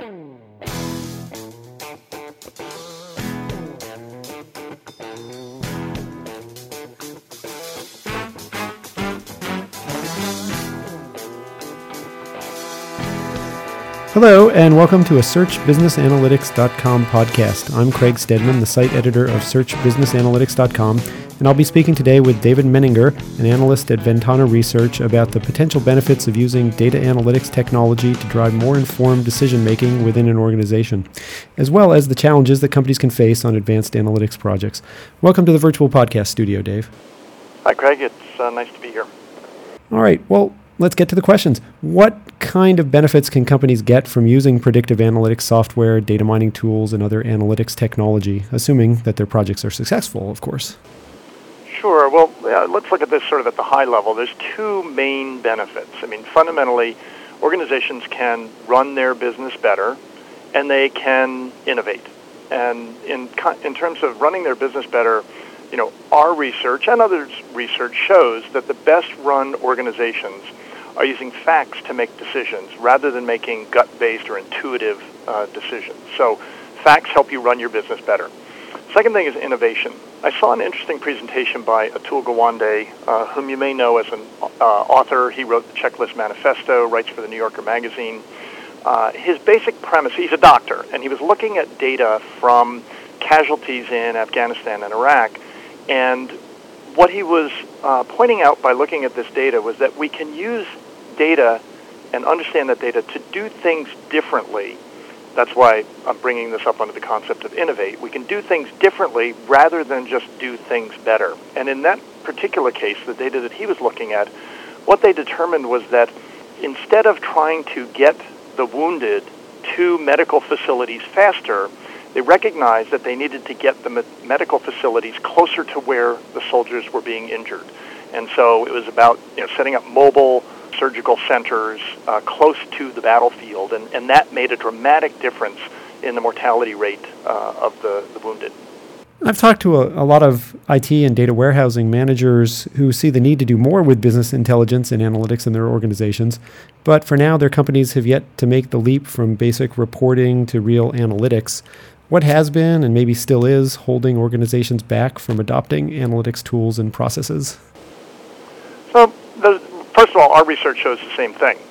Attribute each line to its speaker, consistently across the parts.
Speaker 1: Hello, and welcome to a SearchBusinessAnalytics.com podcast. I'm Craig Stedman, the site editor of SearchBusinessAnalytics.com, and I'll be speaking today with David Menninger, an analyst at Ventana Research, about the potential benefits of using data analytics technology to drive more informed decision-making within an organization, as well as the challenges that companies can face on advanced analytics projects. Welcome to the virtual podcast studio, Dave.
Speaker 2: Hi, Craig. It's nice to be here.
Speaker 1: All right. Well, let's get to the questions. What kind of benefits can companies get from using predictive analytics software, data mining tools, and other analytics technology, assuming that their projects are successful, of course?
Speaker 2: Sure. Well, let's look at this sort of at the high level. There's two main benefits. I mean, fundamentally, organizations can run their business better, and they can innovate. And in terms of running their business better, our research and others' research shows that the best run organizations are using facts to make decisions rather than making gut-based or intuitive decisions. So facts help you run your business better. Second thing is innovation. I saw an interesting presentation by Atul Gawande, whom you may know as an author. He wrote the Checklist Manifesto, writes for the New Yorker magazine. His basic premise, he's a doctor, and he was looking at data from casualties in Afghanistan and Iraq. And what he was pointing out by looking at this data was that we can use data and understand that data to do things differently. That's why I'm bringing this up under the concept of innovate. We can do things differently rather than just do things better. And in that particular case, the data that he was looking at, what they determined was that instead of trying to get the wounded to medical facilities faster, they recognized that they needed to get the medical facilities closer to where the soldiers were being injured. And so it was about setting up mobile surgical centers close to the battlefield, and that made a dramatic difference in the mortality rate of the wounded.
Speaker 1: I've talked to a lot of IT and data warehousing managers who see the need to do more with business intelligence and analytics in their organizations, but for now their companies have yet to make the leap from basic reporting to real analytics. What has been, and maybe still is, holding organizations back from adopting analytics tools and processes?
Speaker 2: So, first of all, our research shows the same thing.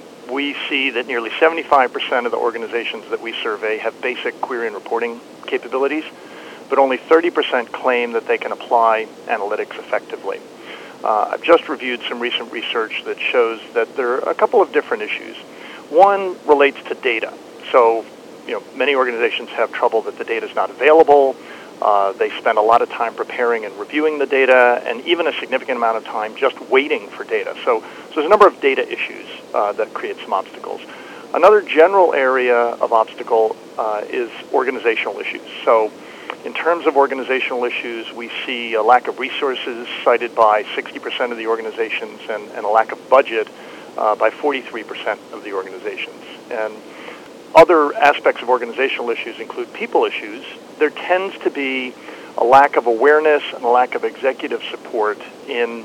Speaker 2: We see that nearly 75% of the organizations that we survey have basic query and reporting capabilities, but only 30% claim that they can apply analytics effectively. I've just reviewed some recent research that shows that there are a couple of different issues. One relates to data. So, many organizations have trouble that the data is not available. They spend a lot of time preparing and reviewing the data, and even a significant amount of time just waiting for data. So there's a number of data issues that create some obstacles. Another general area of obstacle is organizational issues. So in terms of organizational issues, we see a lack of resources cited by 60% of the organizations and a lack of budget by 43% of the organizations. And other aspects of organizational issues include people issues. There tends to be a lack of awareness and a lack of executive support in,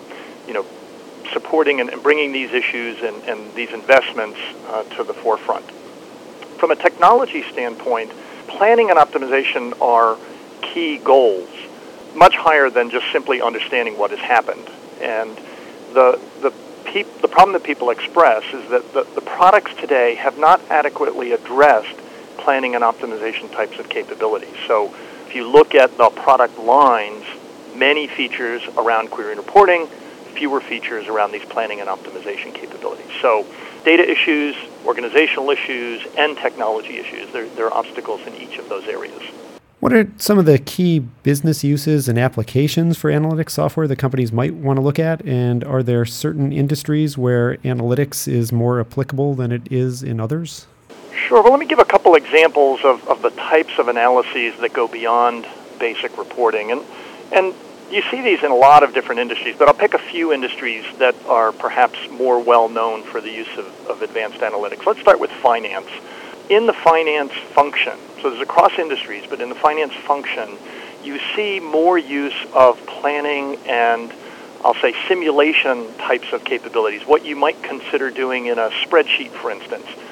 Speaker 2: supporting and bringing these issues and these investments to the forefront. From a technology standpoint, planning and optimization are key goals, much higher than just simply understanding what has happened. And the problem that people express is that the products today have not adequately addressed planning and optimization types of capabilities. So if you look at the product lines, many features around query and reporting, fewer features around these planning and optimization capabilities. So data issues, organizational issues, and technology issues, there are obstacles in each of those areas.
Speaker 1: What are some of the key business uses and applications for analytics software that companies might want to look at? And are there certain industries where analytics is more applicable than it is in others?
Speaker 2: Sure. Well, let me give a couple examples of the types of analyses that go beyond basic reporting. And you see these in a lot of different industries, but I'll pick a few industries that are perhaps more well-known for the use of advanced analytics. Let's start with finance. In the finance function, so there's across industries, but in the finance function, you see more use of planning and, I'll say, simulation types of capabilities, what you might consider doing in a spreadsheet, for instance.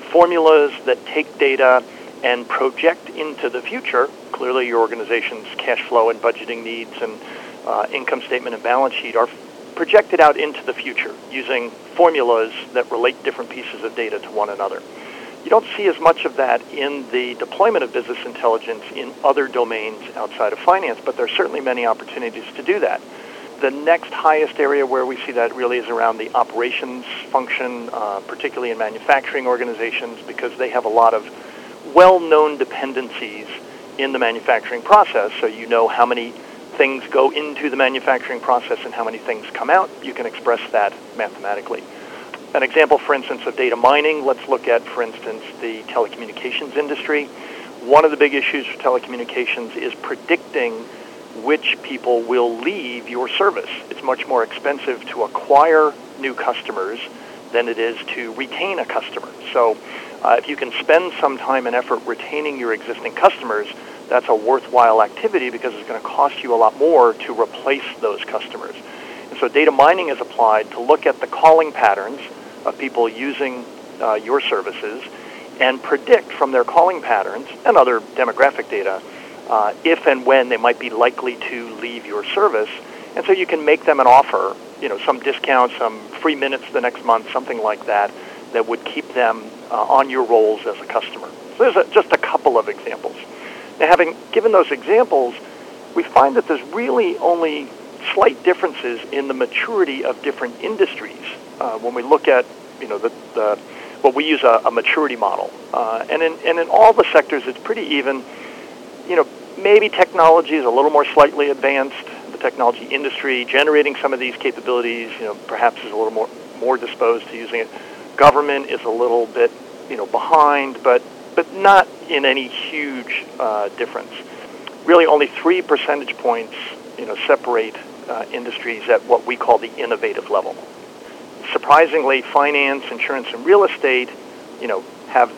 Speaker 2: formulas that take data and project into the future. Clearly, your organization's cash flow and budgeting needs and income statement and balance sheet are projected out into the future using formulas that relate different pieces of data to one another. You don't see as much of that in the deployment of business intelligence in other domains outside of finance, but there are certainly many opportunities to do that. The next highest area where we see that really is around the operations function, particularly in manufacturing organizations, because they have a lot of well-known dependencies in the manufacturing process. So you know how many things go into the manufacturing process and how many things come out. You can express that mathematically. An example, for instance, of data mining, let's look at, for instance, the telecommunications industry. One of the big issues for telecommunications is predicting which people will leave your service. It's much more expensive to acquire new customers than it is to retain a customer. So if you can spend some time and effort retaining your existing customers, that's a worthwhile activity because it's going to cost you a lot more to replace those customers. And so data mining is applied to look at the calling patterns of people using your services and predict from their calling patterns and other demographic data if and when they might be likely to leave your service. And so you can make them an offer, some discount, some free minutes the next month, something like that, that would keep them on your rolls as a customer. So there's just a couple of examples. Now, having given those examples, we find that there's really only slight differences in the maturity of different industries. When we look at, what we use a maturity model, and in all the sectors, it's pretty even. Maybe technology is a little more slightly advanced. The technology industry generating some of these capabilities, perhaps is a little more disposed to using it. Government is a little bit, behind, but not in any huge difference. Really, only 3 percentage points, separate industries at what we call the innovative level. Surprisingly, finance, insurance, and real estate, have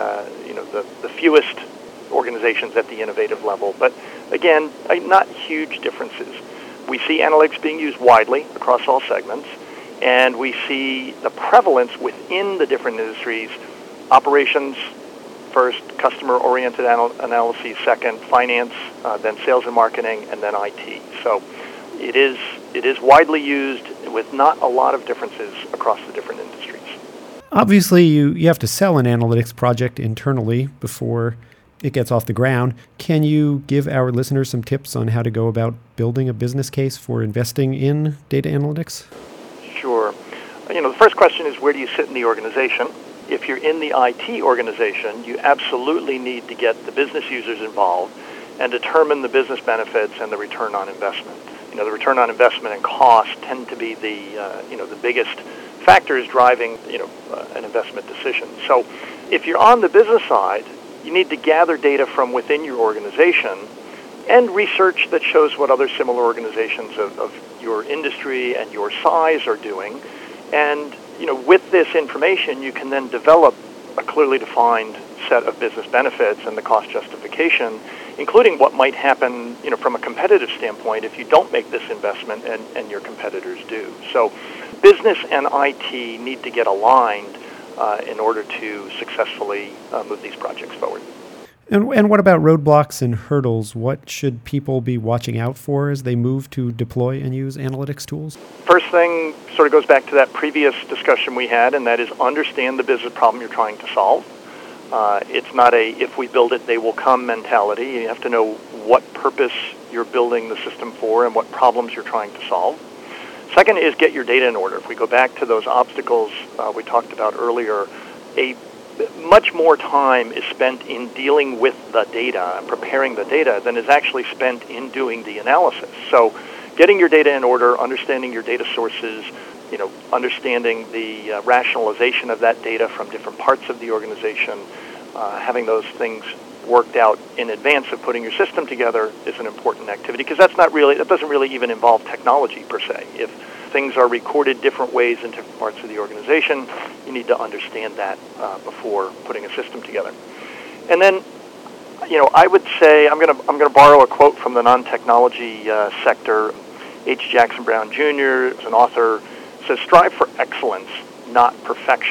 Speaker 2: the fewest organizations at the innovative level. But again, not huge differences. We see analytics being used widely across all segments, and we see the prevalence within the different industries. Operations first, customer-oriented analyses second, finance, then sales and marketing, and then IT. So it is widely used with not a lot of differences across the different industries.
Speaker 1: Obviously, you have to sell an analytics project internally before it gets off the ground. Can you give our listeners some tips on how to go about building a business case for investing in data analytics?
Speaker 2: Sure. The first question is, where do you sit in the organization? If you're in the IT organization, you absolutely need to get the business users involved and determine the business benefits and the return on investment. The return on investment and cost tend to be the biggest factors driving, an investment decision. So if you're on the business side, you need to gather data from within your organization and research that shows what other similar organizations of your industry and your size are doing. And, with this information, you can then develop a clearly defined set of business benefits and the cost justification, including what might happen, from a competitive standpoint if you don't make this investment and your competitors do. So business and IT need to get aligned in order to successfully move these projects forward.
Speaker 1: And what about roadblocks and hurdles? What should people be watching out for as they move to deploy and use analytics tools?
Speaker 2: First thing sort of goes back to that previous discussion we had, and that is understand the business problem you're trying to solve. It's not a if we build it, they will come mentality. You have to know what purpose you're building the system for and what problems you're trying to solve. Second is get your data in order. If we go back to those obstacles we talked about earlier, much more time is spent in dealing with the data and preparing the data than is actually spent in doing the analysis. So getting your data in order, understanding your data sources, understanding the rationalization of that data from different parts of the organization, having those things worked out in advance of putting your system together is an important activity, because that doesn't really even involve technology per se. If things are recorded different ways in different parts of the organization, you need to understand that before putting a system together. And then, I would say I'm going to borrow a quote from the non-technology sector. H. Jackson Brown Jr. is an author, says, "Strive for excellence, not perfection."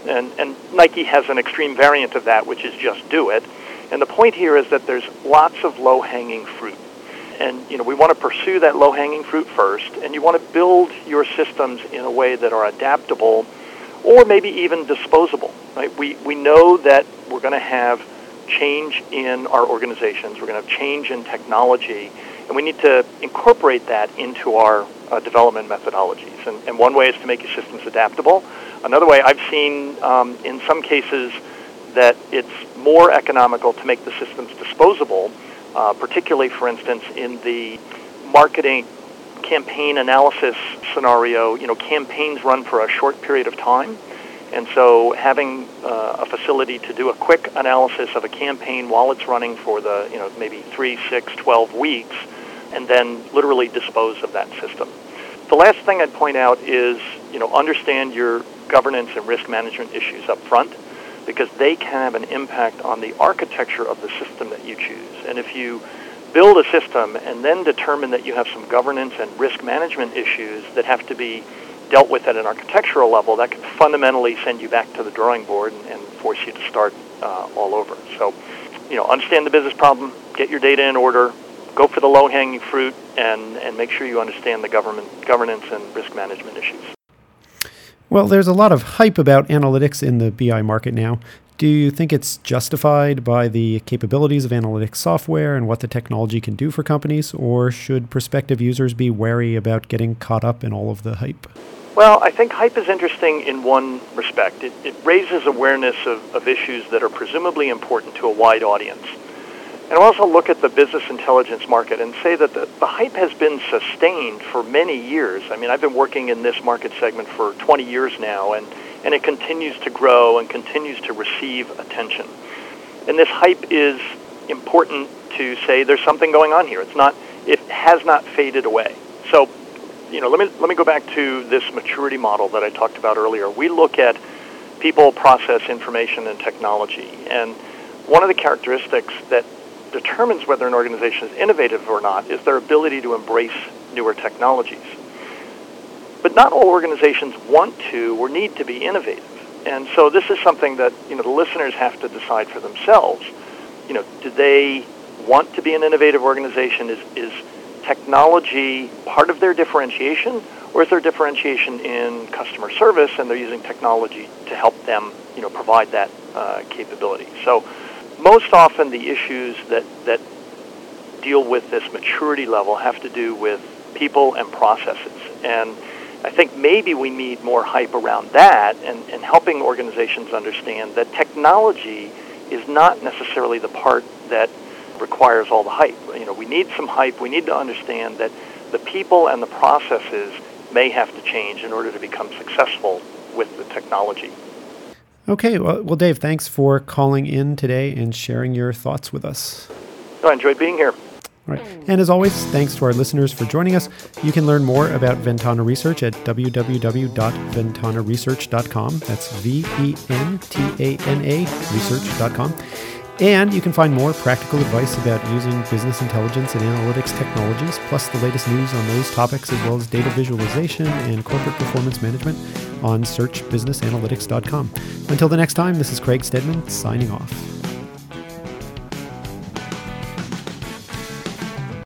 Speaker 2: And Nike has an extreme variant of that, which is just do it. And the point here is that there's lots of low-hanging fruit. And, we want to pursue that low-hanging fruit first, and you want to build your systems in a way that are adaptable or maybe even disposable, right? We know that we're going to have change in our organizations. We're going to have change in technology, and we need to incorporate that into our development methodologies. And one way is to make your systems adaptable. Another way, I've seen in some cases that it's more economical to make the systems disposable, particularly, for instance, in the marketing campaign analysis scenario. Campaigns run for a short period of time. And so having a facility to do a quick analysis of a campaign while it's running for the, maybe 3, 6, 12 weeks, and then literally dispose of that system. The last thing I'd point out is, understand your governance and risk management issues up front, because they can have an impact on the architecture of the system that you choose. And if you build a system and then determine that you have some governance and risk management issues that have to be dealt with at an architectural level, that can fundamentally send you back to the drawing board and force you to start all over. So, understand the business problem, get your data in order, go for the low-hanging fruit, and make sure you understand the governance and risk management issues.
Speaker 1: Well, there's a lot of hype about analytics in the BI market now. Do you think it's justified by the capabilities of analytics software and what the technology can do for companies, or should prospective users be wary about getting caught up in all of the hype?
Speaker 2: Well, I think hype is interesting in one respect. It raises awareness of issues that are presumably important to a wide audience. And I'll also look at the business intelligence market and say that the hype has been sustained for many years. I mean, I've been working in this market segment for 20 years now, and it continues to grow and continues to receive attention. And this hype is important to say there's something going on here. It has not faded away. So, let me go back to this maturity model that I talked about earlier. We look at people, process, information, and technology. And one of the characteristics that determines whether an organization is innovative or not is their ability to embrace newer technologies. But not all organizations want to or need to be innovative. And so this is something that, the listeners have to decide for themselves. Do they want to be an innovative organization? Is technology part of their differentiation, or is their differentiation in customer service and they're using technology to help them, provide that capability? So most often the issues that deal with this maturity level have to do with people and processes. And I think maybe we need more hype around that and helping organizations understand that technology is not necessarily the part that requires all the hype. We need some hype. We need to understand that the people and the processes may have to change in order to become successful with the technology.
Speaker 1: Okay, well, Dave, thanks for calling in today and sharing your thoughts with us.
Speaker 2: I enjoyed being here.
Speaker 1: All right. And as always, thanks to our listeners for joining us. You can learn more about Ventana Research at www.ventanaresearch.com. That's VENTANA research.com. And you can find more practical advice about using business intelligence and analytics technologies, plus the latest news on those topics, as well as data visualization and corporate performance management on searchbusinessanalytics.com. Until the next time, this is Craig Stedman signing off.